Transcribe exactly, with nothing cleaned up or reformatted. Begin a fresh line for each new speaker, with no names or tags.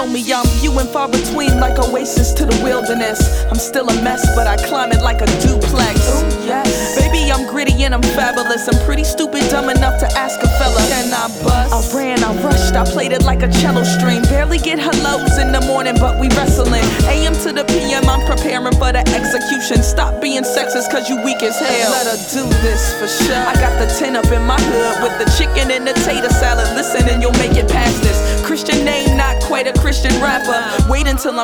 around me, I'm few and far between, like oasis to the wilderness. I'm still a mess, but I climb it like a duplex. Ooh, yes. Baby, I'm gritty and I'm fabulous. I'm pretty stupid, dumb enough to ask a fella, can I bust? I ran, I rushed, I played it like a cello string. Barely get hellos in the morning, but we wrestling. A M to the P M, I'm preparing for the execution. Stop being sexist, cause you weak as hell. Let her do this for sure. I got the tin up in my hood with the chicken and the tater salad. Listen and you'll make it past this. Christian name, not quite a Christian rapper. Wait until I'm